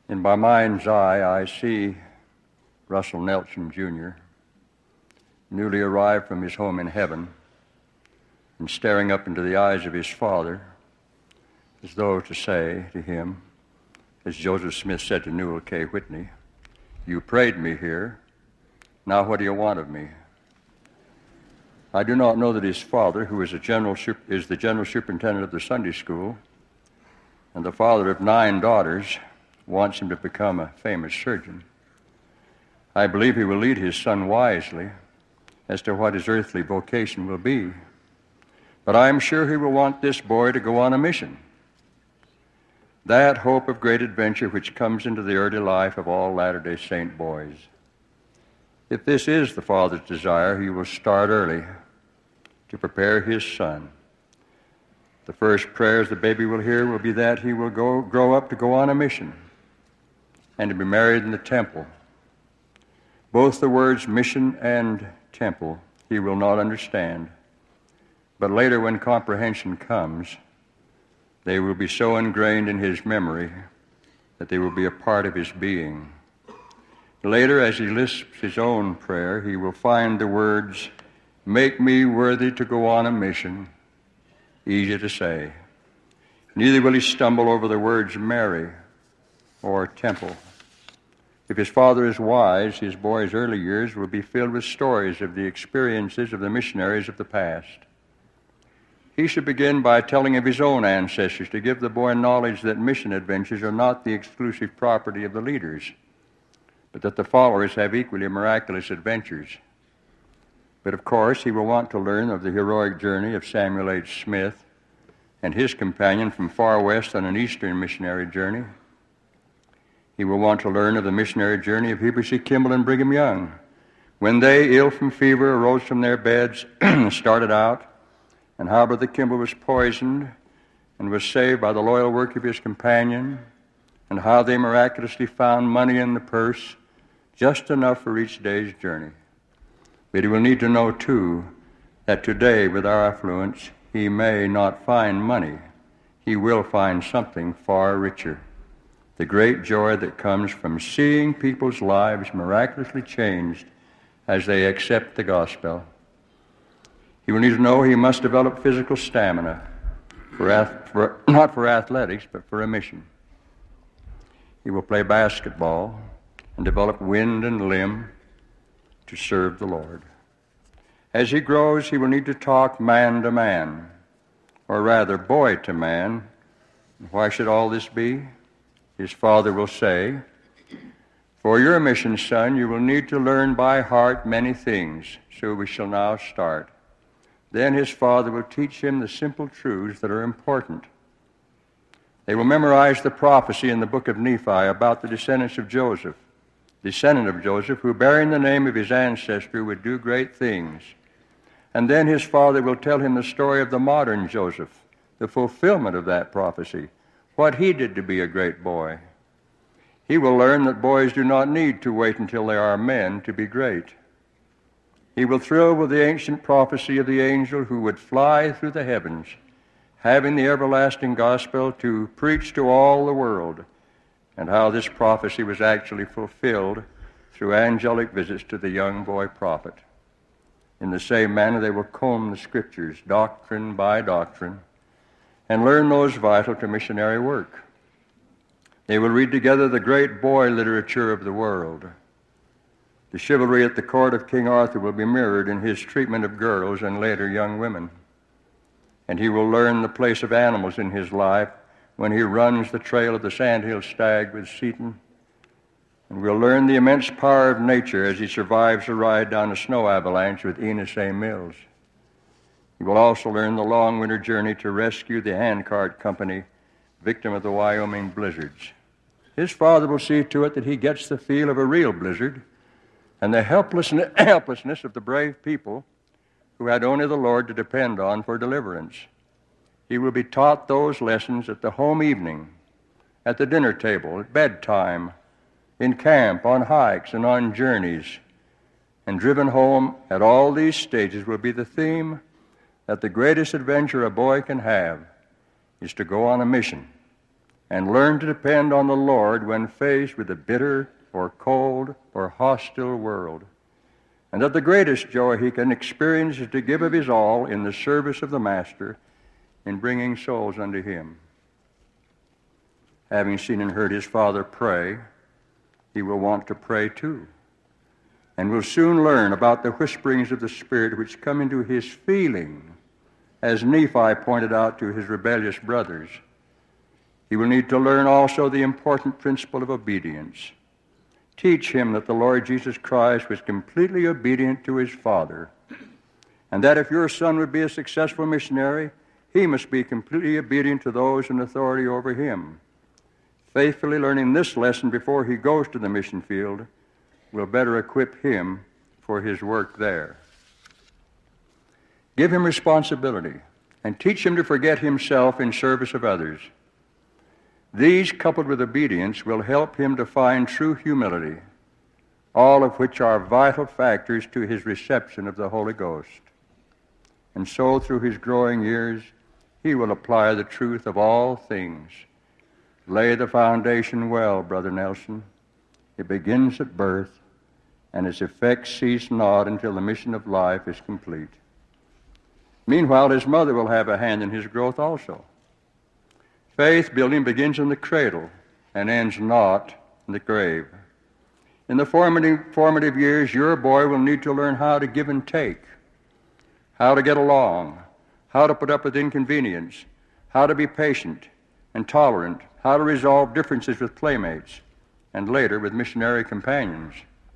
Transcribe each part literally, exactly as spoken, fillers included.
In my mind's eye, I see Russell Nelson, Junior, newly arrived from his home in heaven and staring up into the eyes of his Father as though to say to him, as Joseph Smith said to Newell K. Whitney, "You prayed me here, now what do you want of me?" I do not know that his father, who is, a general, is the general superintendent of the Sunday school and the father of nine daughters, wants him to become a famous surgeon. I believe he will lead his son wisely as to what his earthly vocation will be. But I am sure he will want this boy to go on a mission. That hope of great adventure which comes into the early life of all Latter-day Saint boys. If this is the Father's desire, he will start early to prepare his son. The first prayers the baby will hear will be that he will go, grow up to go on a mission and to be married in the temple. Both the words mission and temple he will not understand. But later, when comprehension comes, they will be so ingrained in his memory that they will be a part of his being. Later, as he lisps his own prayer, he will find the words, "Make me worthy to go on a mission," easy to say. Neither will he stumble over the words Mary or temple. If his father is wise, his boy's early years will be filled with stories of the experiences of the missionaries of the past. He should begin by telling of his own ancestors to give the boy knowledge that mission adventures are not the exclusive property of the leaders, but that the followers have equally miraculous adventures. But of course, he will want to learn of the heroic journey of Samuel H. Smith and his companion from far west on an eastern missionary journey. He will want to learn of the missionary journey of Heber C. Kimball and Brigham Young, when they, ill from fever, arose from their beds and started out, and how Brother Kimball was poisoned and was saved by the loyal work of his companion, and how they miraculously found money in the purse, just enough for each day's journey. But he will need to know, too, that today, with our affluence, he may not find money. He will find something far richer. The great joy that comes from seeing people's lives miraculously changed as they accept the gospel. He will need to know he must develop physical stamina, for, for, not for athletics, but for a mission. He will play basketball and develop wind and limb to serve the Lord. As he grows, he will need to talk man to man, or rather boy to man. Why should all this be? His father will say, "For your mission, son, you will need to learn by heart many things, so we shall now start." Then his father will teach him the simple truths that are important. They will memorize the prophecy in the book of Nephi about the descendants of Joseph, descendant of Joseph, who, bearing the name of his ancestry, would do great things. And then his father will tell him the story of the modern Joseph, the fulfillment of that prophecy, what he did to be a great boy. He will learn that boys do not need to wait until they are men to be great. He will thrill with the ancient prophecy of the angel who would fly through the heavens, having the everlasting gospel to preach to all the world, and how this prophecy was actually fulfilled through angelic visits to the young boy prophet. In the same manner, they will comb the Scriptures, doctrine by doctrine, and learn those vital to missionary work. They will read together the great boy literature of the world. The chivalry at the court of King Arthur will be mirrored in his treatment of girls and later young women. And he will learn the place of animals in his life when he runs the trail of the sandhill stag with Seton. And we'll learn the immense power of nature as he survives a ride down a snow avalanche with Enos A. Mills. He will also learn the long winter journey to rescue the handcart company, victim of the Wyoming blizzards. His father will see to it that he gets the feel of a real blizzard and the helplessness, helplessness of the brave people who had only the Lord to depend on for deliverance. He will be taught those lessons at the home evening, at the dinner table, at bedtime, in camp, on hikes, and on journeys. And driven home at all these stages will be the theme that the greatest adventure a boy can have is to go on a mission and learn to depend on the Lord when faced with a bitter or cold or hostile world, and that the greatest joy he can experience is to give of his all in the service of the Master in bringing souls unto him. Having seen and heard his Father pray, he will want to pray too, and will soon learn about the whisperings of the Spirit which come into his feeling, as Nephi pointed out to his rebellious brothers. He will need to learn also the important principle of obedience. Teach him that the Lord Jesus Christ was completely obedient to his Father, and that if your son would be a successful missionary, he must be completely obedient to those in authority over him. Faithfully learning this lesson before he goes to the mission field will better equip him for his work there. Give him responsibility and teach him to forget himself in service of others. These, coupled with obedience, will help him to find true humility, all of which are vital factors to his reception of the Holy Ghost. And so, through his growing years, he will apply the truth of all things. Lay the foundation well, Brother Nelson. It begins at birth, and its effects cease not until the mission of life is complete. Meanwhile, his mother will have a hand in his growth also. Faith building begins in the cradle and ends not in the grave. In the formative, formative years, your boy will need to learn how to give and take, how to get along, how to put up with inconvenience, how to be patient and tolerant, how to resolve differences with playmates, and later with missionary companions.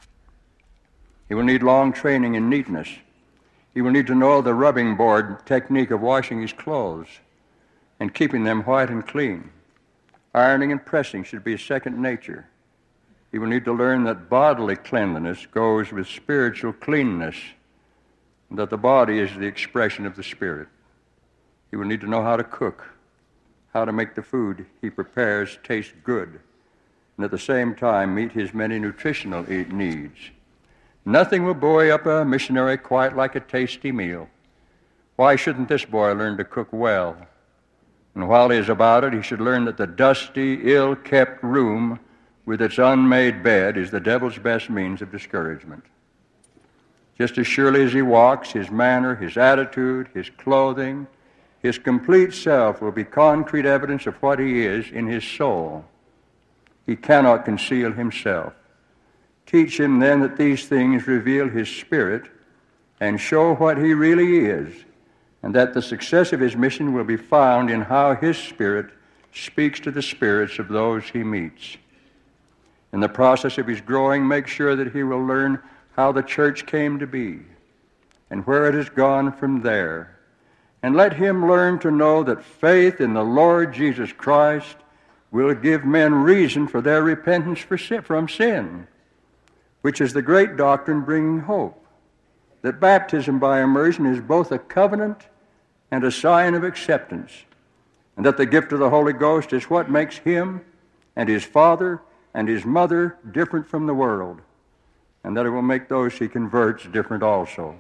He will need long training in neatness. He will need to know the rubbing board technique of washing his clothes and keeping them white and clean. Ironing and pressing should be second nature. He will need to learn that bodily cleanliness goes with spiritual cleanness, and that the body is the expression of the Spirit. He will need to know how to cook, how to make the food he prepares taste good, and at the same time meet his many nutritional needs. Nothing will buoy up a missionary quite like a tasty meal. Why shouldn't this boy learn to cook well? And while he is about it, he should learn that the dusty, ill-kept room with its unmade bed is the devil's best means of discouragement. Just as surely as he walks, his manner, his attitude, his clothing, his complete self will be concrete evidence of what he is in his soul. He cannot conceal himself. Teach him then that these things reveal his spirit and show what he really is, and that the success of his mission will be found in how his spirit speaks to the spirits of those he meets. In the process of his growing, make sure that he will learn how the church came to be and where it has gone from there. And let him learn to know that faith in the Lord Jesus Christ will give men reason for their repentance for sin, from sin, which is the great doctrine bringing hope. That baptism by immersion is both a covenant and a sign of acceptance, and that the gift of the Holy Ghost is what makes him and his father and his mother different from the world, and that it will make those he converts different also.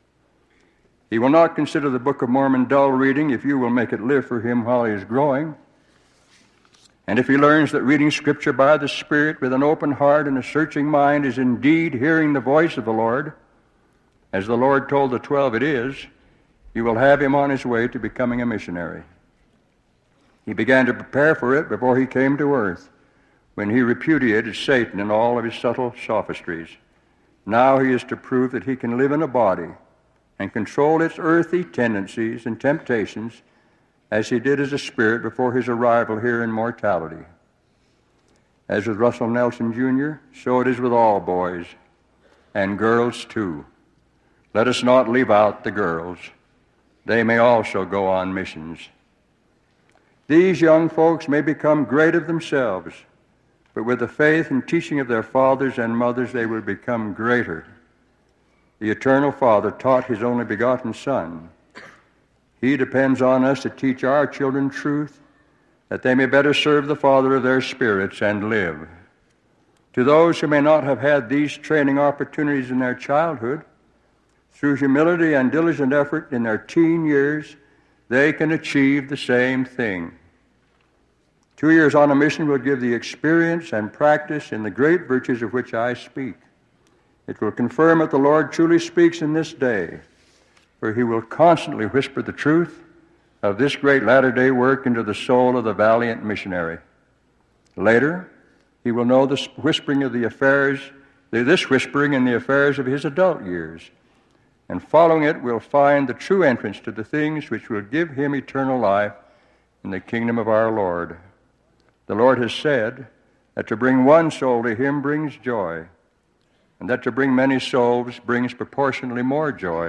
He will not consider the Book of Mormon dull reading if you will make it live for him while he is growing. And if he learns that reading Scripture by the Spirit with an open heart and a searching mind is indeed hearing the voice of the Lord, as the Lord told the twelve it is, you will have him on his way to becoming a missionary. He began to prepare for it before he came to earth, when he repudiated Satan and all of his subtle sophistries. Now he is to prove that he can live in a body and control its earthly tendencies and temptations as he did as a spirit before his arrival here in mortality. As with Russell Nelson, Junior, so it is with all boys, and girls too. Let us not leave out the girls. They may also go on missions. These young folks may become great of themselves, but with the faith and teaching of their fathers and mothers, they will become greater. The Eternal Father taught his only begotten Son. He depends on us to teach our children truth, that they may better serve the Father of their spirits and live. To those who may not have had these training opportunities in their childhood, through humility and diligent effort in their teen years, they can achieve the same thing. Two years on a mission will give the experience and practice in the great virtues of which I speak. It will confirm that the Lord truly speaks in this day, for he will constantly whisper the truth of this great latter-day work into the soul of the valiant missionary. Later, he will know the whispering of the affairs, this whispering in the affairs of his adult years, and following it will find the true entrance to the things which will give him eternal life in the kingdom of our Lord. The Lord has said that to bring one soul to him brings joy, and that to bring many souls brings proportionally more joy.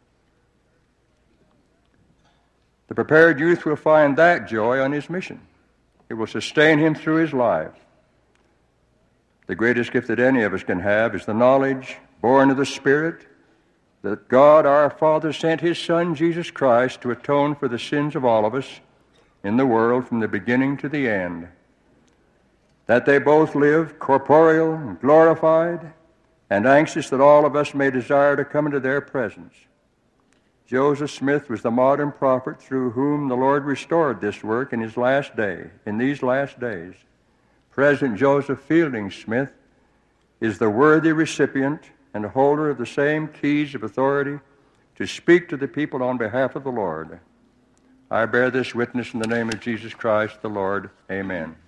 The prepared youth will find that joy on his mission. It will sustain him through his life. The greatest gift that any of us can have is the knowledge, born of the Spirit, that God our Father sent his Son, Jesus Christ, to atone for the sins of all of us in the world from the beginning to the end. That they both live corporeal and glorified, and anxious that all of us may desire to come into their presence. Joseph Smith was the modern prophet through whom the Lord restored this work in his last day, in these last days. President Joseph Fielding Smith is the worthy recipient and holder of the same keys of authority to speak to the people on behalf of the Lord. I bear this witness in the name of Jesus Christ the Lord. Amen.